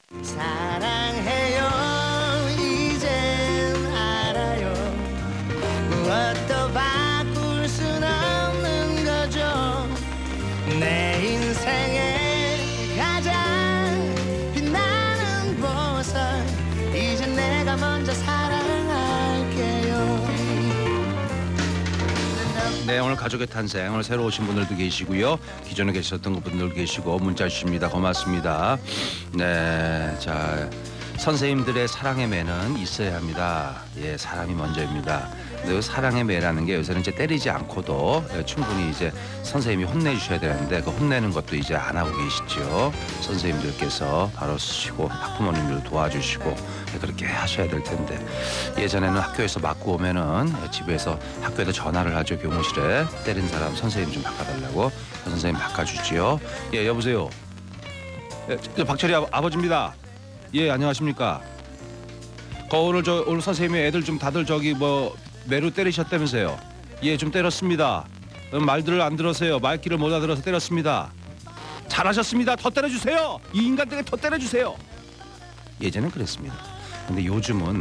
사랑해요 이젠 알아요 무엇도 바꿀 순 없는 거죠 내 인생의 가장 빛나는 보석 이제 내가 먼저 사랑할게요. 네, 오늘 가족의 탄생 오늘 새로 오신 분들도 계시고요. 기존에 계셨던 분들 계시고 문자 주십니다. 고맙습니다. 네, 자 선생님들의 사랑의 매는 있어야 합니다. 예, 사람이 먼저입니다. 근데 사랑의 매라는 게 요새는 이제 때리지 않고도 충분히 이제 선생님이 혼내주셔야 되는데 그 혼내는 것도 이제 안 하고 계시죠. 선생님들께서 바로 쓰시고 학부모님들 도와주시고 그렇게 하셔야 될 텐데 예전에는 학교에서 맞고 오면은 집에서 학교에다 전화를 하죠. 교무실에 때린 사람 선생님 좀 바꿔달라고 선생님 바꿔주지요. 예, 여보세요. 예, 박철희 아버지입니다. 예, 안녕하십니까. 오늘 오늘 선생님이 애들 좀 다들 저기 뭐 매로 때리셨다면서요. 예, 좀 때렸습니다. 말들을 안 들어서요. 말귀를 못 알아들어서 때렸습니다. 잘하셨습니다. 더 때려주세요. 이 인간들에게 더 때려주세요. 예전엔 그랬습니다. 근데 요즘은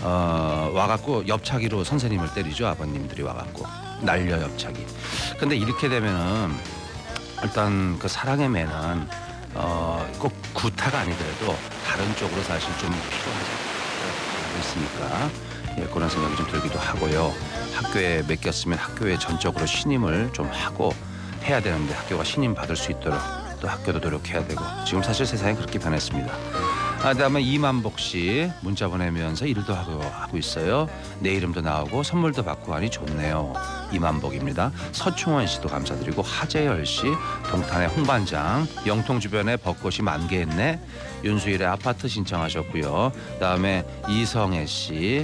와갖고 옆차기로 선생님을 때리죠. 아버님들이 와갖고 날려 옆차기. 근데 이렇게 되면은 일단 그 사랑의 매는 꼭 구타가 아니더라도 다른 쪽으로 사실 좀 필요하지 않습니까? 예, 그런 생각이 좀 들기도 하고요. 학교에 맡겼으면 학교에 전적으로 신임을 좀 하고 해야 되는데 학교가 신임 받을 수 있도록 또 학교도 노력해야 되고 지금 사실 세상이 그렇게 변했습니다. 그다음에 이만복 씨 문자 보내면서 일도 하고 있어요. 내 이름도 나오고 선물도 받고 하니 좋네요. 이만복입니다. 서충원 씨도 감사드리고 하재열 씨 동탄의 홍반장 영통 주변에 벚꽃이 만개했네. 윤수일의 아파트 신청하셨고요. 그다음에 이성애 씨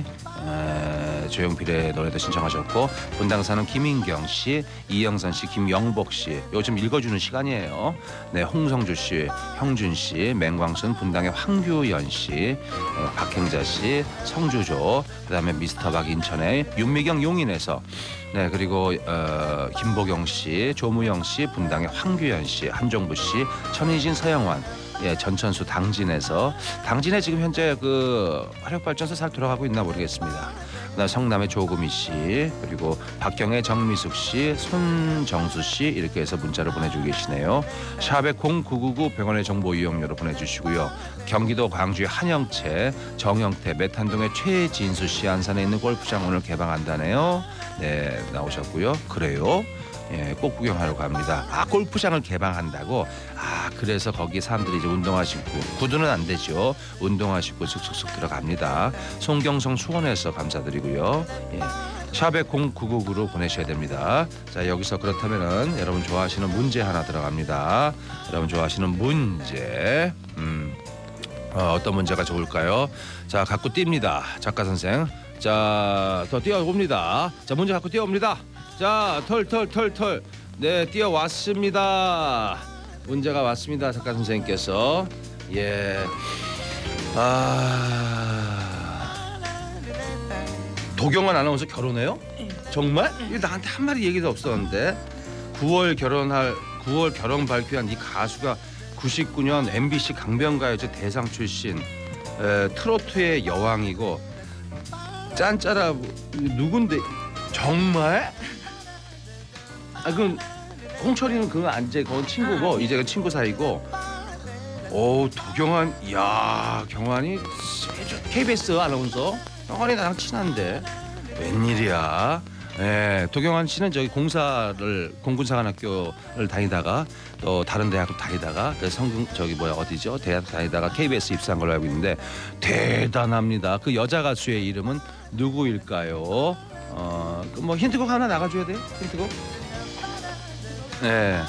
조용필의 노래도 신청하셨고 분당 사는 김인경 씨, 이영선 씨, 김영복 씨 요즘 읽어주는 시간이에요. 네, 홍성주 씨, 형준 씨, 맹광순 분당의 황규연 씨, 박행자 씨, 성주조 그다음에 미스터 박 인천의 윤미경 용인에서 네 그리고 김보경 씨, 조무영 씨, 분당의 황규연 씨, 한종부 씨, 천희진 서영환 예, 전천수 당진에서 당진에 지금 현재 그 화력발전소 잘 돌아가고 있나 모르겠습니다. 그다음 성남의 조금희 씨 그리고 박경의 정미숙 씨, 손정수 씨 이렇게 해서 문자를 보내주고 계시네요. 샵의 0999 병원의 정보 이용료로 보내주시고요. 경기도 광주의 한영채, 정영태, 메탄동의 최진수 씨 안산에 있는 골프장 오늘 개방한다네요. 네 나오셨고요. 그래요. 예, 꼭 구경하러 갑니다. 아, 골프장을 개방한다고? 아, 그래서 거기 사람들이 이제 운동화신고 구두는 안 되죠. 운동화신고 슥슥슥 들어갑니다. 송경성 수원에서 감사드리고요. 예, 샵에 0999로 보내셔야 됩니다. 자, 여기서 그렇다면은 여러분 좋아하시는 문제 하나 들어갑니다. 여러분 좋아하시는 문제 어떤 문제가 좋을까요? 자, 갖고 뜁니다. 작가 선생. 자, 더 뛰어옵니다. 자, 문제 갖고 뛰어옵니다. 자, 털. 네, 뛰어왔습니다. 문제가 왔습니다. 작가 선생님께서. 예. 도경원 아나운서 결혼해요? 정말? 이거 나한테 한 마리 얘기도 없었는데. 9월 결혼 발표한 이 가수가 99년 MBC 강변가요제 대상 출신 트로트의 여왕이고 짠짜라 누군데 정말? 그럼 홍철이는 그건 안재 그건 친구고 이제 그 친구 사이고. 오, 도경환, 이야, 경환이 KBS 아나운서. 경환이 나랑 친한데 웬일이야? 예, 도경환 씨는 저기 공군사관학교를 다니다가 또 다른 대학도 다니다가 어디죠? 대학 다니다가 KBS 입사한 걸로 알고 있는데 대단합니다. 그 여자 가수의 이름은 누구일까요? 뭐 힌트곡 하나 나가줘야 돼요? 힌트곡? 네,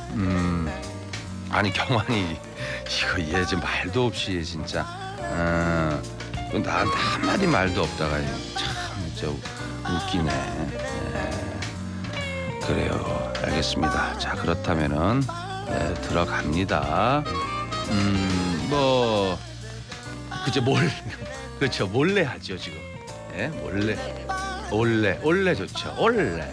아니 경환이 이거 얘 지금 말도 없이 진짜 나한테 한마디 말도 없다가 참 진짜 웃기네. 네. 그래요, 알겠습니다. 자, 그렇다면은 들어갑니다. 뭐 그죠, 그렇죠, 몰래 하죠 지금. 네, 몰래 좋죠. 올레.